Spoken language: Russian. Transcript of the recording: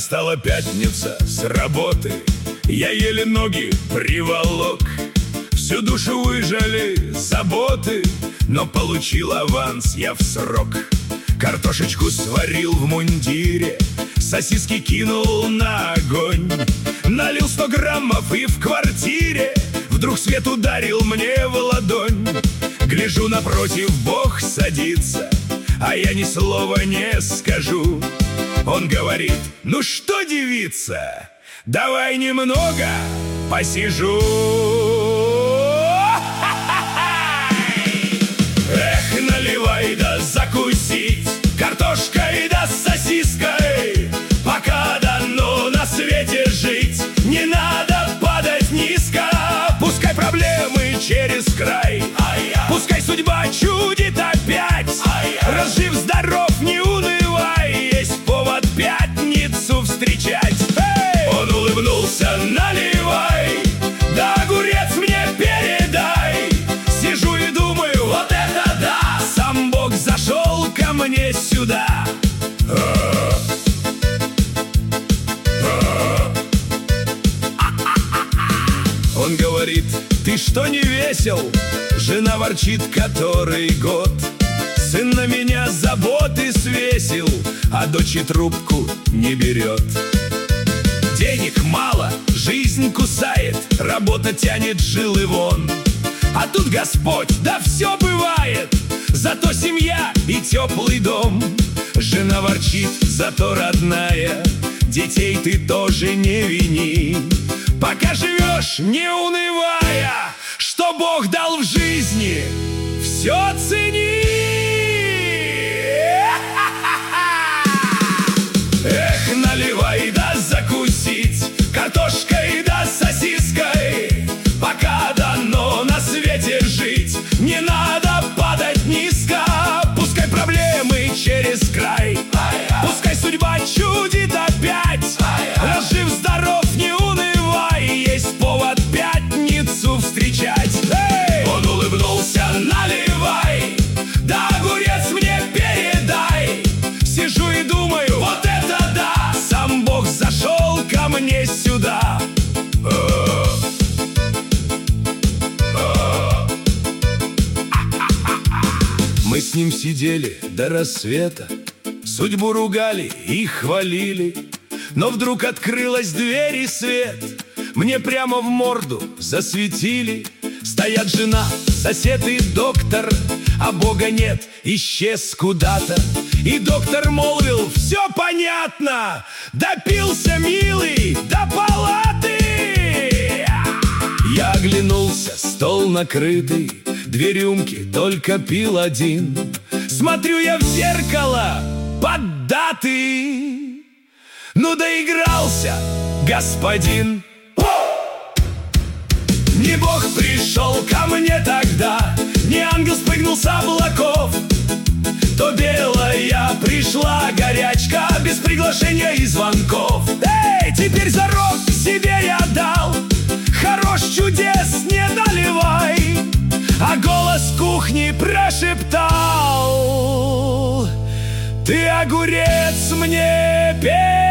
Настала пятница с работы, я еле ноги приволок. Всю душу выжали заботы, но получил аванс я в срок. Картошечку сварил в мундире, сосиски кинул на огонь. Налил 100 граммов и в квартире вдруг свет ударил мне в ладонь. Гляжу, напротив Бог садится, а я ни слова не скажу. Он говорит: ну что, девица, давай немного посижу. Эх, наливай да закусить картошкой да сосиской, пока дано на свете жить, не надо падать низко. Пускай проблемы через край, пускай судьба чудит опять. Разжив здоров, не унывай, есть повод пятницу встречать. Он улыбнулся: наливай, да огурец мне передай. Сижу и думаю: вот это да, сам Бог зашел ко мне сюда. Он говорит: ты что, не весел? Жена ворчит который год. Сын на меня заботы свесил, а дочь и трубку не берет. Денег мало, жизнь кусает, работа тянет жилы вон. А тут Господь, да все бывает, зато семья и теплый дом. Жена ворчит, зато родная, детей ты тоже не вини. Пока живешь, не унывая, что Бог дал в жизни, все цени. Эх, наливай да закусить картошкой да сосиской, пока дано на свете жить, не надо падать низко. Пускай проблемы через край, пускай судьба чудит опять. Разжив здоров, не унывай, есть повод пятницу встречать. Он улыбнулся: наливай, да огурец мне передай. Сижу и думаю: вот это да, сам Бог зашел ко мне сюда. Мы с ним сидели до рассвета, судьбу ругали и хвалили. Но вдруг открылась дверь и свет мне прямо в морду засветили. Стоят жена, сосед и доктор, а Бога нет, исчез куда-то. И доктор молвил: все понятно, допился милый до палаты. Я оглянулся, стол накрытый, 2 рюмки, только пил один. Смотрю я в зеркало, поддатый. Ну доигрался господин. Не Бог пришел ко мне тогда, не ангел спрыгнул с облаков. То белая пришла горячка, без приглашения и звонков. Эй, теперь зарок себе я дал, хорош, чудес не наливай. А голос кухни прошептал: ты огурец мне передай.